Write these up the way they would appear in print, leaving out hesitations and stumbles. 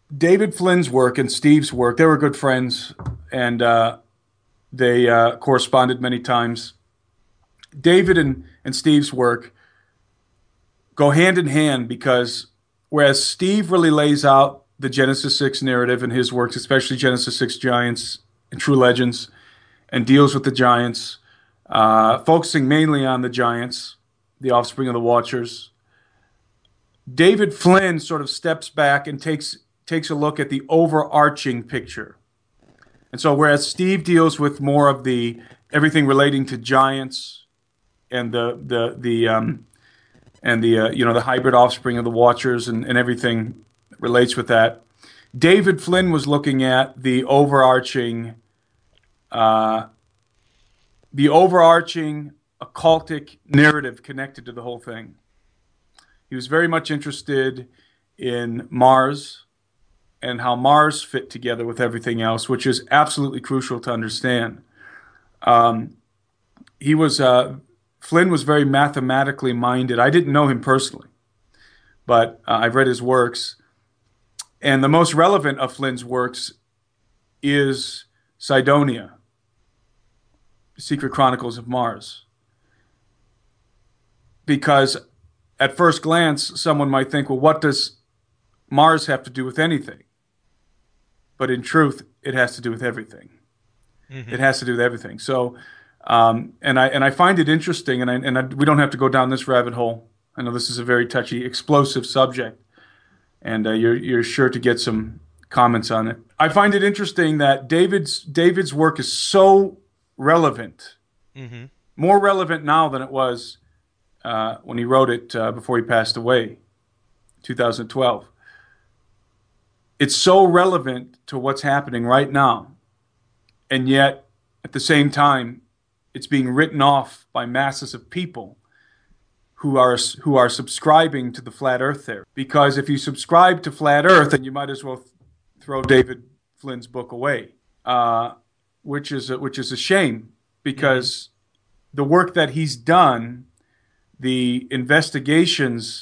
David Flynn's work and Steve's work, they were good friends, and they corresponded many times. David and Steve's work go hand in hand because whereas Steve really lays out the Genesis 6 narrative in his works, especially Genesis 6 Giants and True Legends, and deals with the giants, focusing mainly on the giants, the offspring of the Watchers. David Flynn sort of steps back and takes a look at the overarching picture. And so whereas Steve deals with more of the everything relating to giants and the hybrid offspring of the Watchers and everything that relates with that, David Flynn was looking at the overarching occultic narrative connected to the whole thing. He was very much interested in Mars and how Mars fit together with everything else, which is absolutely crucial to understand. He was Flynn was very mathematically minded. I didn't know him personally, but I've read his works, and the most relevant of Flynn's works is Cydonia, Secret Chronicles of Mars, because at first glance, someone might think, well, what does Mars have to do with anything? But in truth, it has to do with everything. Mm-hmm. It has to do with everything. So, and I find it interesting, and we don't have to go down this rabbit hole. I know this is a very touchy, explosive subject, and you're sure to get some comments on it. I find it interesting that David's work is so relevant, mm-hmm. more relevant now than it was when he wrote it before he passed away, 2012. It's so relevant to what's happening right now, and yet at the same time, it's being written off by masses of people who are subscribing to the flat Earth theory. Because if you subscribe to flat Earth, then you might as well throw David Flynn's book away, which is a shame, because the work that he's done, the investigations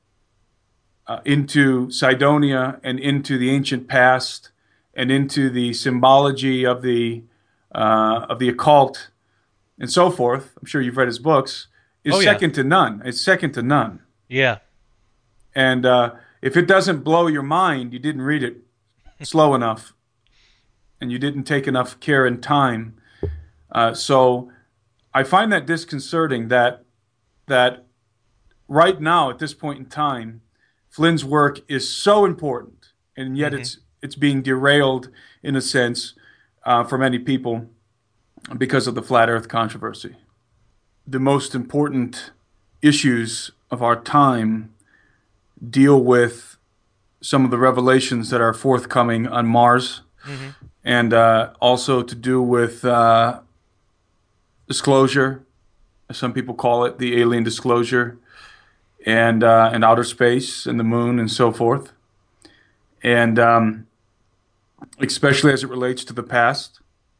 into Cydonia and into the ancient past and into the symbology of the occult and so forth, I'm sure you've read his books, is second to none. It's second to none. Yeah. And if it doesn't blow your mind, you didn't read it slow enough, and you didn't take enough care and time. So I find that disconcerting that right now, at this point in time, Flynn's work is so important, and yet it's being derailed in a sense for many people because of the flat Earth controversy. The most important issues of our time deal with some of the revelations that are forthcoming on Mars, and also to do with disclosure, as some people call it, the alien disclosure, and outer space and the moon and so forth, and especially as it relates to the past.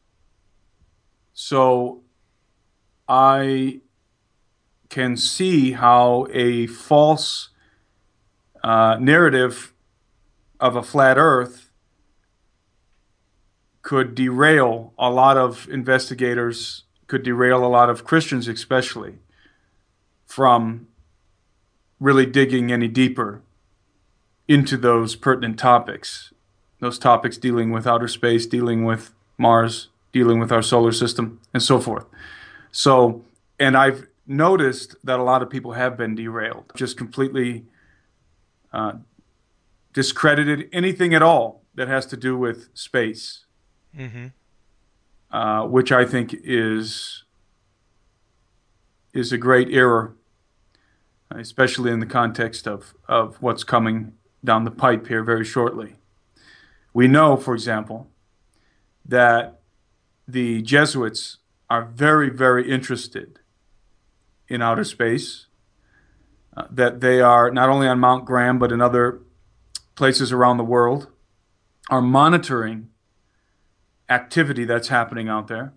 So I can see how a false narrative of a flat Earth could derail a lot of investigators, could derail a lot of Christians especially, from really digging any deeper into those pertinent topics, those topics dealing with outer space, dealing with Mars, dealing with our solar system, and so forth. So, and I've noticed that a lot of people have been derailed, just completely discredited anything at all that has to do with space, which I think is a great error, especially in the context of what's coming down the pipe here very shortly. We know, for example, that the Jesuits are very, very interested in outer space, that they are not only on Mount Graham, but in other places around the world, are monitoring activity that's happening out there.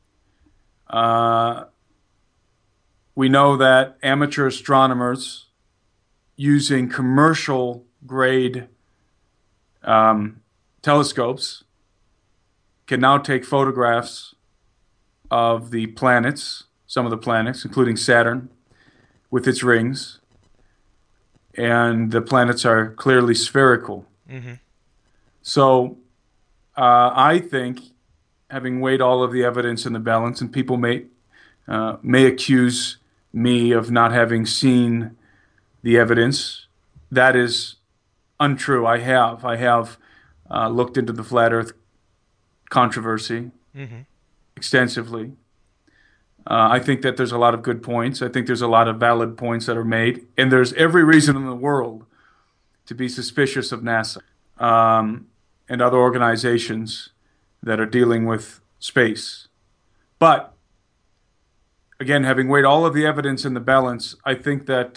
We know that amateur astronomers using commercial grade telescopes can now take photographs of the planets, some of the planets, including Saturn, with its rings, and the planets are clearly spherical. Mm-hmm. So I think, having weighed all of the evidence in the balance, and people may accuse me of not having seen the evidence, that is untrue. I have looked into the flat Earth controversy Mm-hmm. extensively. I think that there's a lot of good points. I think there's a lot of valid points that are made, and there's every reason in the world to be suspicious of NASA and other organizations that are dealing with space. But again, having weighed all of the evidence in the balance, I think that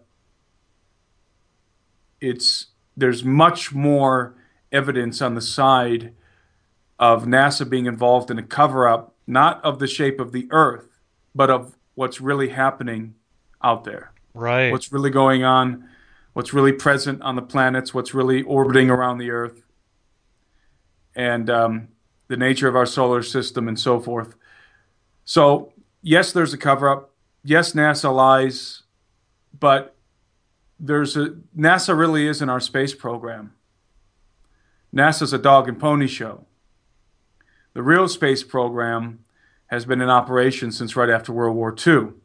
there's much more evidence on the side of NASA being involved in a cover-up, not of the shape of the Earth, but of what's really happening out there, Right. what's really going on, what's really present on the planets, what's really orbiting around the Earth, and the nature of our solar system and so forth. So, yes, there's a cover-up. Yes, NASA lies, but NASA really isn't our space program. NASA's a dog and pony show. The real space program has been in operation since right after World War II,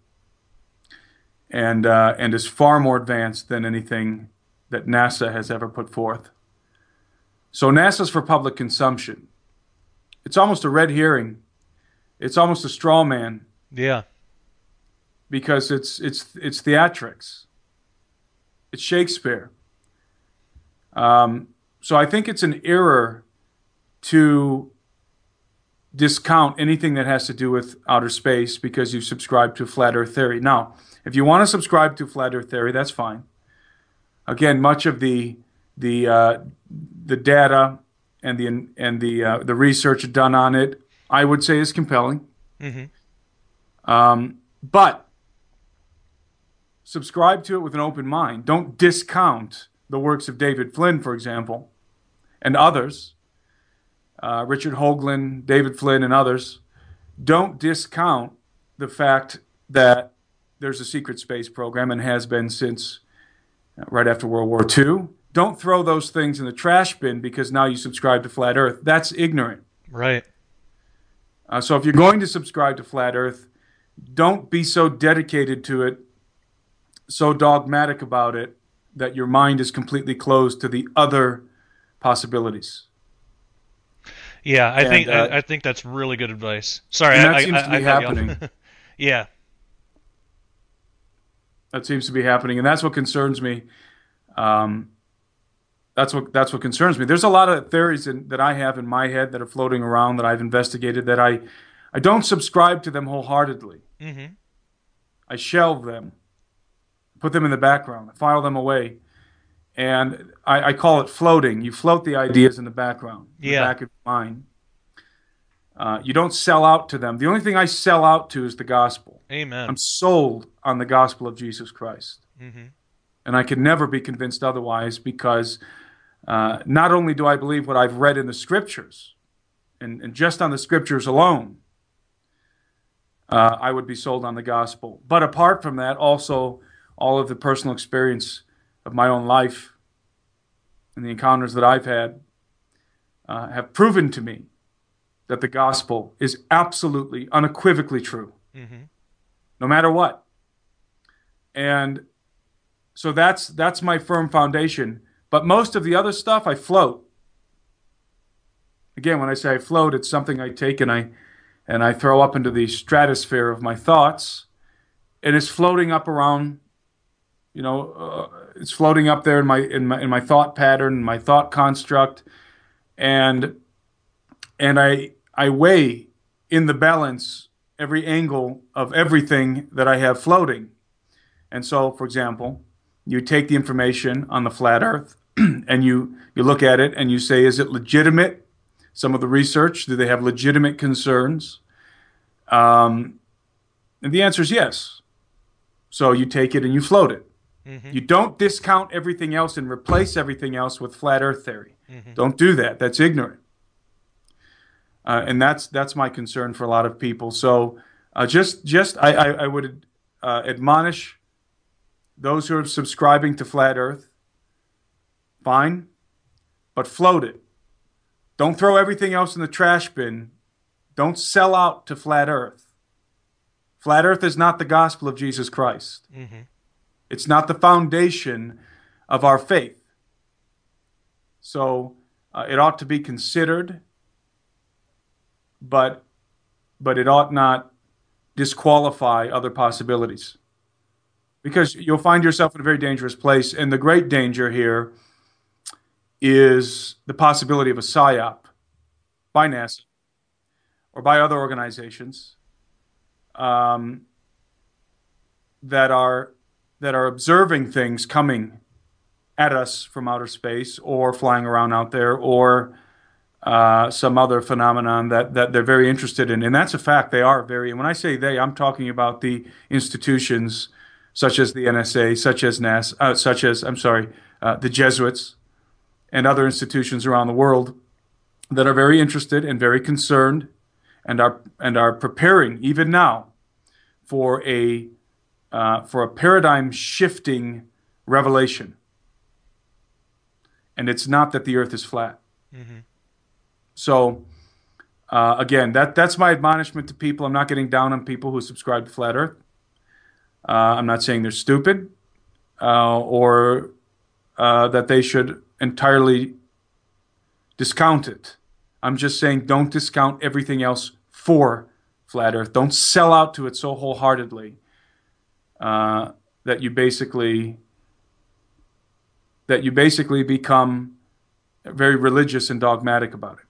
and is far more advanced than anything that NASA has ever put forth. So NASA's for public consumption. It's almost a red herring. It's almost a straw man Yeah. because it's theatrics. It's Shakespeare. So I think it's an error to discount anything that has to do with outer space because you subscribe to flat Earth theory. Now, if you want to subscribe to flat Earth theory, that's fine. Again, much of the data and the research done on it, I would say, is compelling. Mm-hmm. But subscribe to it with an open mind. Don't discount the works of David Flynn, for example, and others. Richard Hoagland, David Flynn, and others. Don't discount the fact that there's a secret space program and has been since right after World War II. Don't throw those things in the trash bin because now you subscribe to Flat Earth. That's ignorant. Right. So if you're going to subscribe to Flat Earth, don't be so dedicated to it, so dogmatic about it, that your mind is completely closed to the other possibilities. Yeah, I think And I think that's really good advice. Sorry, and that seems to be I cut you off. happening. Yeah. That seems to be happening, and that's what concerns me. Um, that's what concerns me. There's a lot of theories that I have in my head that are floating around that I've investigated that I don't subscribe to them wholeheartedly. Mm-hmm. I shelve them, put them in the background, I file them away, and I call it floating. You float the ideas in the background, in the Yeah. back of your mind. You don't sell out to them. The only thing I sell out to is the gospel. Amen. I'm sold on the gospel of Jesus Christ. Mm-hmm. And I can never be convinced otherwise because not only do I believe what I've read in the scriptures, and just on the scriptures alone, I would be sold on the gospel. But apart from that, also all of the personal experience of my own life and the encounters that I've had have proven to me that the gospel is absolutely, unequivocally true, Mm-hmm. no matter what. And so that's my firm foundation. But most of the other stuff I float. Again, when I say I float, it's something I take and I throw up into the stratosphere of my thoughts, and it's floating up around. It's floating up there in my thought pattern, my thought construct, and I weigh in the balance every angle of everything that I have floating. And so, for example, you take the information on the flat Earth and you look at it and you say, is it legitimate? Some of the research, do they have legitimate concerns? And the answer is yes. So you take it and you float it. Mm-hmm. You don't discount everything else and replace everything else with flat Earth theory. Mm-hmm. Don't do that. That's ignorant. And that's my concern for a lot of people. So I would admonish those who are subscribing to flat Earth. Fine, but float it. Don't throw everything else in the trash bin. Don't sell out to flat Earth. Flat Earth is not the gospel of Jesus Christ. Mm-hmm. It's not the foundation of our faith. So it ought to be considered, but it ought not disqualify other possibilities. Because you'll find yourself in a very dangerous place. And the great danger here is the possibility of a PSYOP by NASA or by other organizations that are observing things coming at us from outer space or flying around out there or some other phenomenon that they're very interested in. And that's a fact. They are very, and when I say they, I'm talking about the institutions such as the NSA, such as NASA, the Jesuits and other institutions around the world that are very interested and very concerned and are preparing even now for a paradigm shifting revelation. And it's not that the earth is flat. Mm-hmm. So again, that's my admonishment to people. I'm not getting down on people who subscribe to flat earth. I'm not saying they're stupid or that they should entirely discount it. I'm just saying don't discount everything else for flat earth. Don't sell out to it so wholeheartedly that you basically become very religious and dogmatic about it.